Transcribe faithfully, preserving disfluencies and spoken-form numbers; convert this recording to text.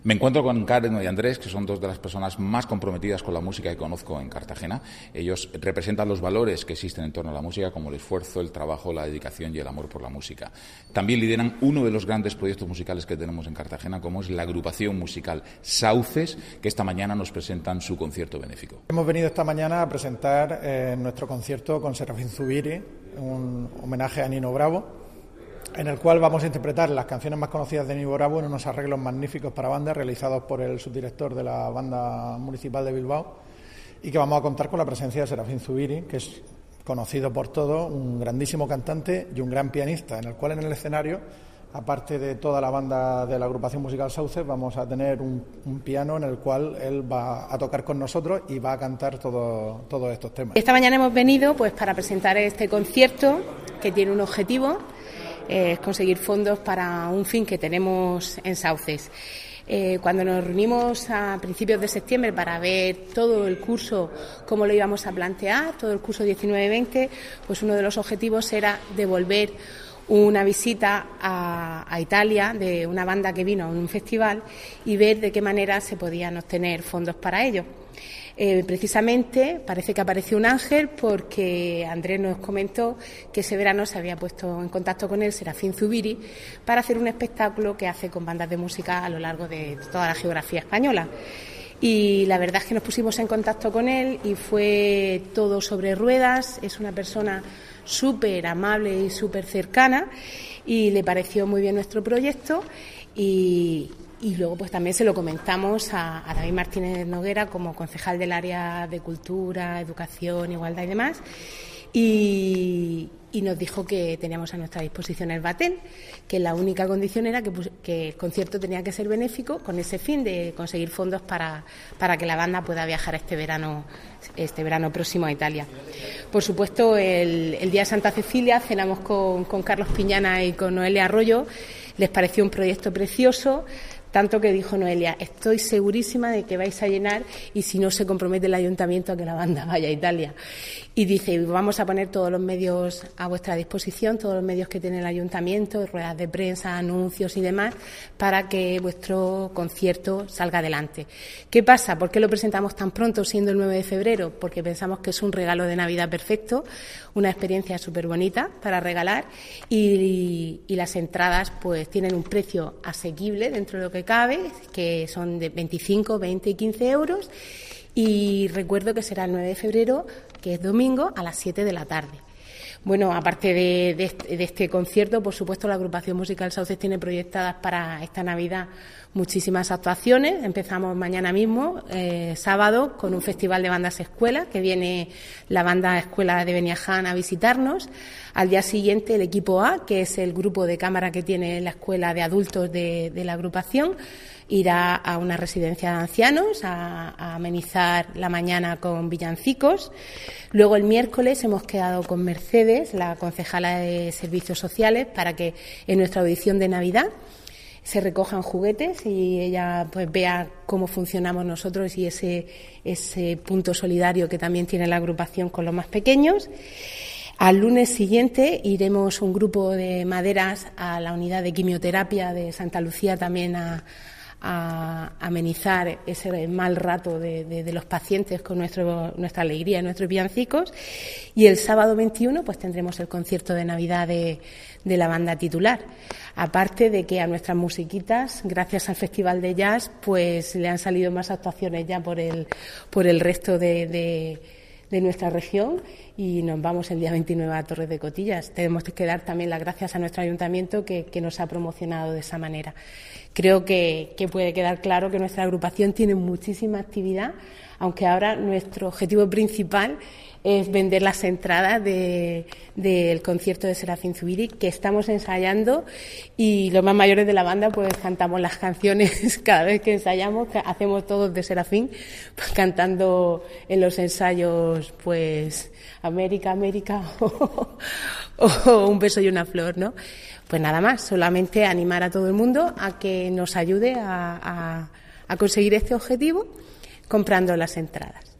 Me encuentro con Karen y Andrés, que son dos de las personas más comprometidas con la música que conozco en Cartagena. Ellos representan los valores que existen en torno a la música, como el esfuerzo, el trabajo, la dedicación y el amor por la música. También lideran uno de los grandes proyectos musicales que tenemos en Cartagena, como es la agrupación musical Sauces, que esta mañana nos presentan su concierto benéfico. Hemos venido esta mañana a presentar eh, nuestro concierto con Serafín Zubiri, un homenaje a Nino Bravo, en el cual vamos a interpretar las canciones más conocidas de Nino Bravo en unos arreglos magníficos para banda realizados por el subdirector de la Banda Municipal de Bilbao, y que vamos a contar con la presencia de Serafín Zubiri, que es conocido por todos, un grandísimo cantante y un gran pianista, en el cual en el escenario, aparte de toda la banda de la agrupación musical Sauces, vamos a tener un, un piano en el cual él va a tocar con nosotros y va a cantar todo, todos estos temas. Esta mañana hemos venido pues para presentar este concierto que tiene un objetivo, es conseguir fondos para un fin que tenemos en Sauces. Eh, cuando nos reunimos a principios de septiembre para ver todo el curso, cómo lo íbamos a plantear, todo el curso diecinueve veinte, pues uno de los objetivos era devolver una visita a, a Italia de una banda que vino a un festival y ver de qué manera se podían obtener fondos para ello. Eh, precisamente parece que apareció un ángel, porque Andrés nos comentó que ese verano se había puesto en contacto con él Serafín Zubiri para hacer un espectáculo que hace con bandas de música a lo largo de toda la geografía española. Y la verdad es que nos pusimos en contacto con él y fue todo sobre ruedas. Es una persona súper amable y súper cercana, y le pareció muy bien nuestro proyecto, y Y luego pues también se lo comentamos a, a David Martínez Noguera como concejal del área de Cultura, Educación, Igualdad y demás, y, y nos dijo que teníamos a nuestra disposición el Batel, que la única condición era que, pues, que el concierto tenía que ser benéfico, con ese fin de conseguir fondos para, para que la banda pueda viajar este verano, este verano próximo a Italia. Por supuesto, el, el día de Santa Cecilia cenamos con, con Carlos Piñana y con Noelia Arroyo. Les pareció un proyecto precioso, tanto que dijo Noelia: estoy segurísima de que vais a llenar, y si no, se compromete el ayuntamiento a que la banda vaya a Italia. Y dice: vamos a poner todos los medios a vuestra disposición, todos los medios que tiene el ayuntamiento, ruedas de prensa, anuncios y demás, para que vuestro concierto salga adelante. ¿Qué pasa? ¿Por qué lo presentamos tan pronto, siendo el nueve de febrero? Porque pensamos que es un regalo de Navidad perfecto, una experiencia súper bonita para regalar, y, y las entradas pues tienen un precio asequible dentro de lo que cabe, que son de veinticinco, veinte y quince euros, y recuerdo que será el nueve de febrero, que es domingo, a las siete de la tarde. Bueno, aparte de, de, este, de este concierto, por supuesto, la agrupación musical Sauces tiene proyectadas para esta Navidad muchísimas actuaciones. Empezamos mañana mismo, eh, sábado, con un festival de bandas escuelas, que viene la banda escuela de Beniaján a visitarnos. Al día siguiente, el equipo A, que es el grupo de cámara que tiene la escuela de adultos de, de la agrupación, irá a una residencia de ancianos a, a amenizar la mañana con villancicos. Luego, el miércoles, hemos quedado con Mercedes, la concejala de Servicios Sociales, para que en nuestra audición de Navidad se recojan juguetes y ella pues vea cómo funcionamos nosotros y ese, ese punto solidario que también tiene la agrupación con los más pequeños. Al lunes siguiente iremos un grupo de maderas a la unidad de quimioterapia de Santa Lucía, también a a amenizar ese mal rato de, de, de los pacientes con nuestro, nuestra alegría y nuestros villancicos. Y el sábado veintiuno pues tendremos el concierto de Navidad de, de la banda titular. Aparte de que a nuestras musiquitas, gracias al Festival de Jazz, pues le han salido más actuaciones ya por el, por el resto de, de de nuestra región, y nos vamos el día veintinueve a Torres de Cotillas. Tenemos que dar también las gracias a nuestro ayuntamiento que, que nos ha promocionado de esa manera. Creo que, que puede quedar claro que nuestra agrupación tiene muchísima actividad, aunque ahora nuestro objetivo principal es vender las entradas de, del concierto de Serafín Zubiri, que estamos ensayando, y los más mayores de la banda pues cantamos las canciones cada vez que ensayamos, que hacemos todos de Serafín, pues, cantando en los ensayos pues América, América o, o Un beso y una flor, ¿no? Pues nada más, solamente animar a todo el mundo a que nos ayude a, a, a conseguir este objetivo comprando las entradas.